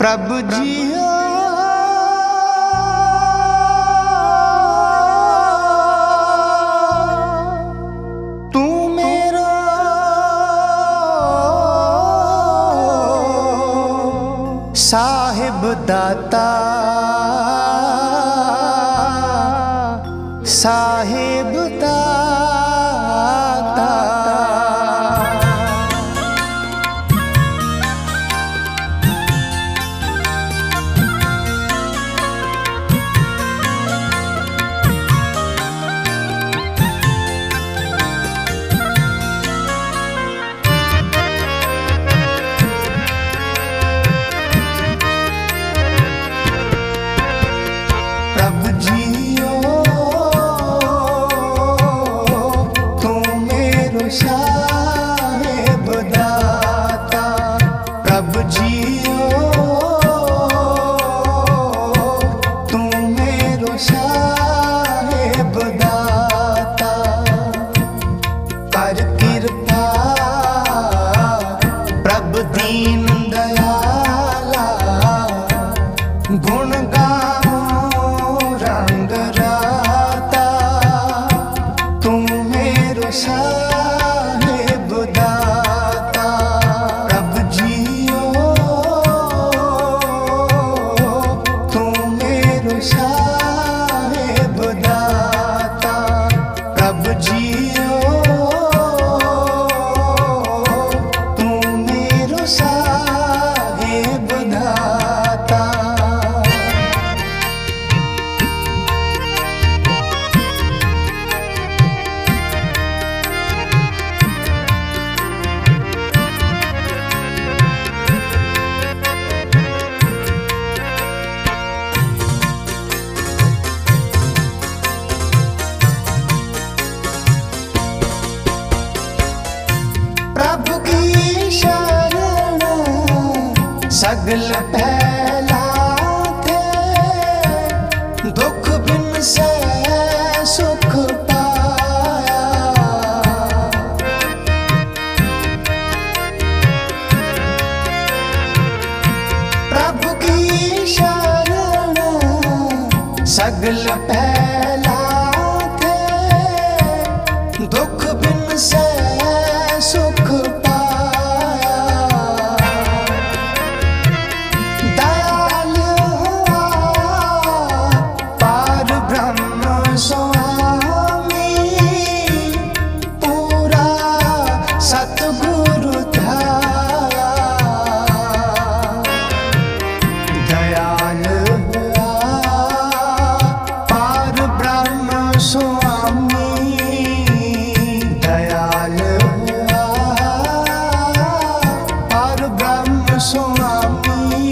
प्रभु जियो तू मेरो साहिब दाता साहिब दाता। प्रभु जियो तू मेरो साहिब दाता। प्रभु जियो तू मेरो साहिब दाता। कर कृपा प्रभु दीन दयाला गुण गाओ रंग राता। तू मेरो साहिब दाता। प्रभु जियो तू मेरो साहिब दाता। प्रभु जियो तू मेरो साहिब दाता। प्रभु की शरण सगल पहला थे। दुख बिन से सुख पाया। प्रभु की शरण सगल पहला थे। दुख बिन से सुख पाया। दयाल हुआ पार ब्रह्म स्वामी। पूरा सतगुरु ध्याया। दयाल हुआ पार ब्रह्म स्वामी। दयाल हुआ पार ब्रह्म स्वामी।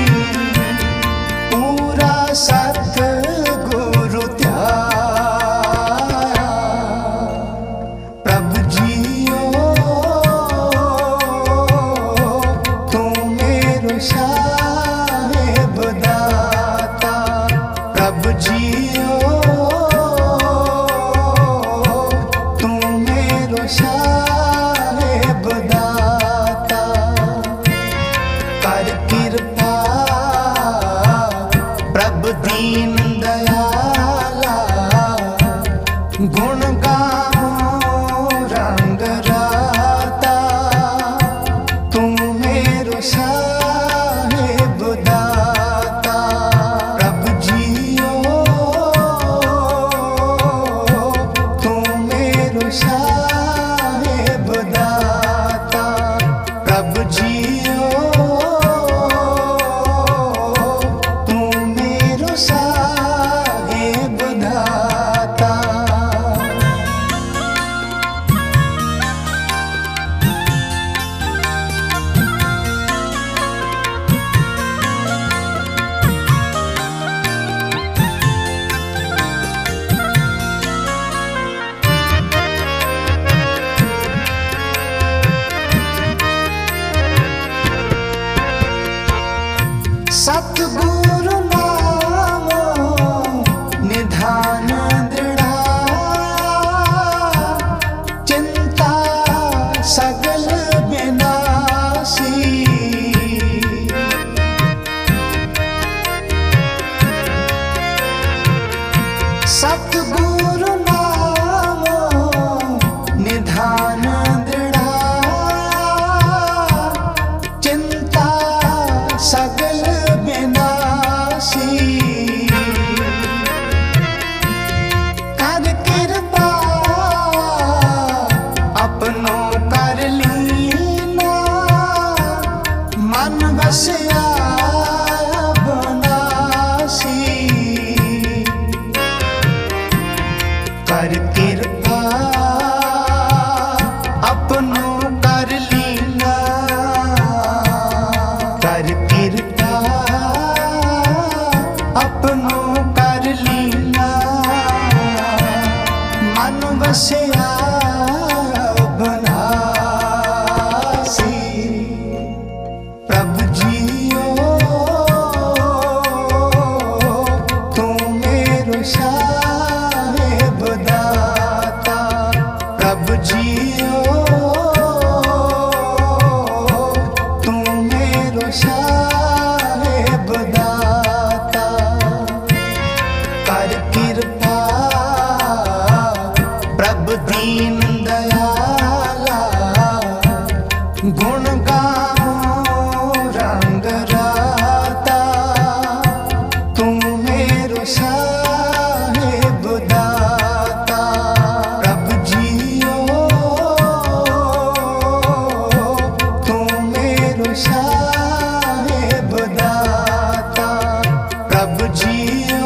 पूरा सतगुरु ध्याया। प्रभु जियो तू मेरो साहिब दाता। प्रभु जियो तू मेरो साहिब दाता। कर कृपा प्रभु दीन दयाला गुण गाओ रंग राता। तू मेरो साहिब दाता। प्रभु जियो तू मेरो साहिब दाता। प्रभु जियो तू मेरो साहिब दाता। सतगुरु नामो निधान दृढ़ा। चिंता सगल विनाशी। मन बसिया बनासी कर कृपा अपनों कर लीला कर कृपा अपनों कर लीला मन बसिया दीन दयाला गुण गाओ रंग राता तू मेरो साहिब दाता प्रभु जियो तू मेरो साहिब दाता प्रभु जियो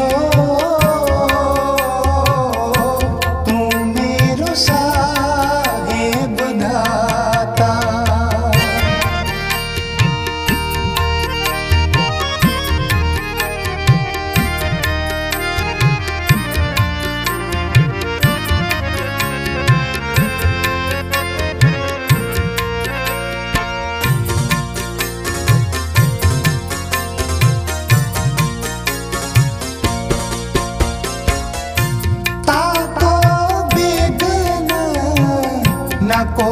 को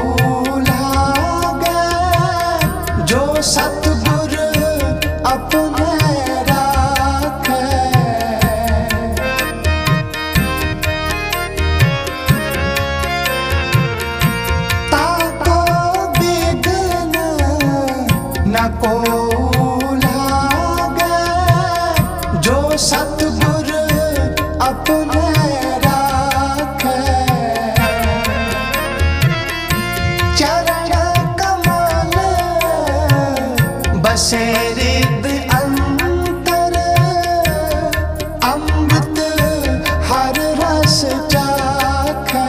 लागे जो सतगुर अपने राखे ताको बिघ्न न को लागे जो सतगुर अपने बसे हृद अंतर अमृत हर रस चाखे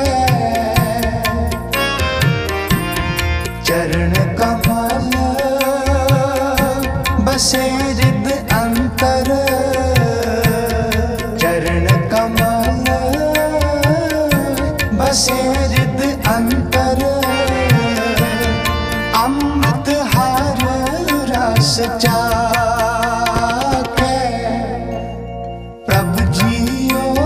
चरण कमल बसे हृद अंतर चरण कमल बसे हृद अंतर अमृत हर रस चाखे प्रभु जियो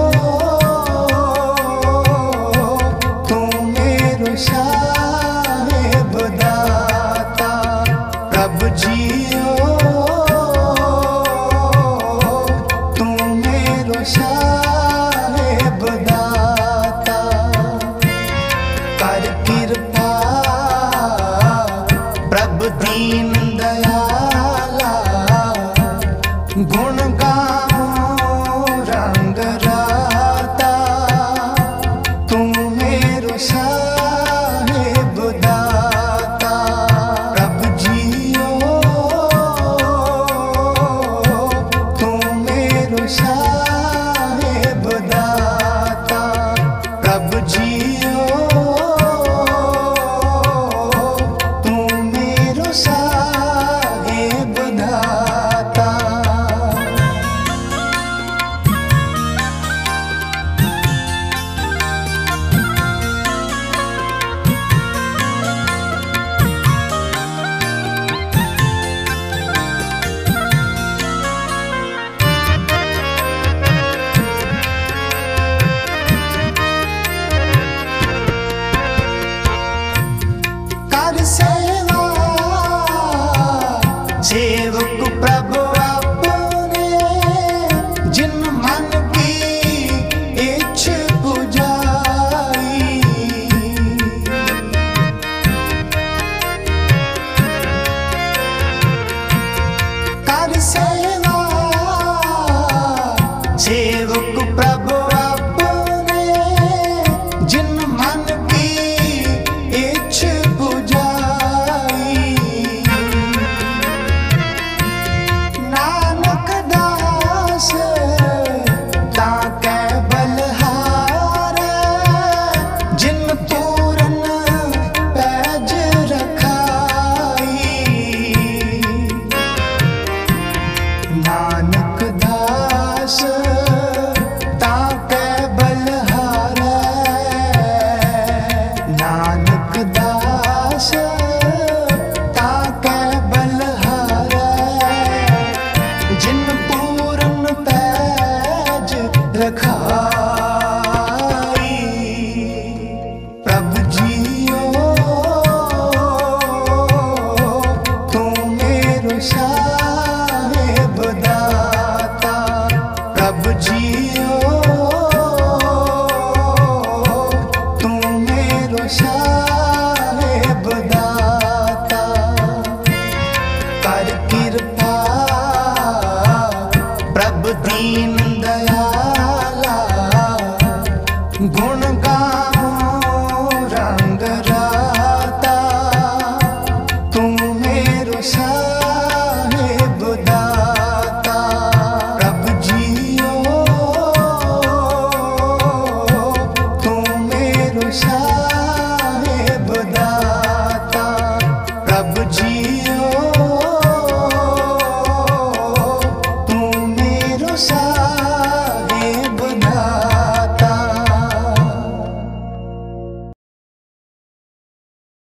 तू मेरो साहिब दाता प्रभु जियो तू मेरो साहिब दाता कर कृपा प्रभु दीन दयाला गुण गाओ रंग राता तू मेरो साहिब दाता प्रभु जियो तू मेरो साहिब दाता प्रभु जियो साहिब दाता। कर सेवा सेवक प्रभु अपने जिन मन की इच्छ बुझाई कर सेवा सेवक प्रभु अपने जिन मन की इच्छ बुझाई साहेब दाता प्रभु जियो तू मेरो साहेब दाता कर कृपा प्रभु दीन